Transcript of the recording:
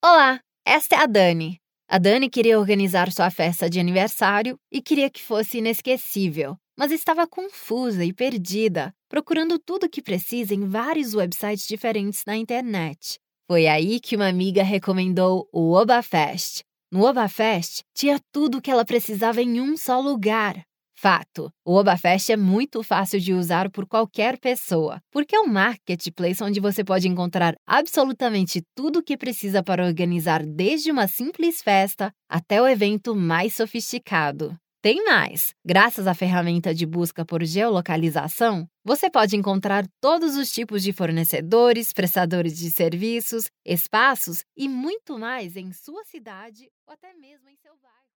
Olá, esta é a Dani. A Dani queria organizar sua festa de aniversário e queria que fosse inesquecível, mas estava confusa e perdida, procurando tudo o que precisa em vários websites diferentes na internet. Foi aí que uma amiga recomendou o ObaFest. No ObaFest, tinha tudo o que ela precisava em um só lugar. Fato, o ObaFest é muito fácil de usar por qualquer pessoa, porque é um marketplace onde você pode encontrar absolutamente tudo o que precisa para organizar desde uma simples festa até o evento mais sofisticado. Tem mais! Graças à ferramenta de busca por geolocalização, você pode encontrar todos os tipos de fornecedores, prestadores de serviços, espaços e muito mais em sua cidade ou até mesmo em seu bairro.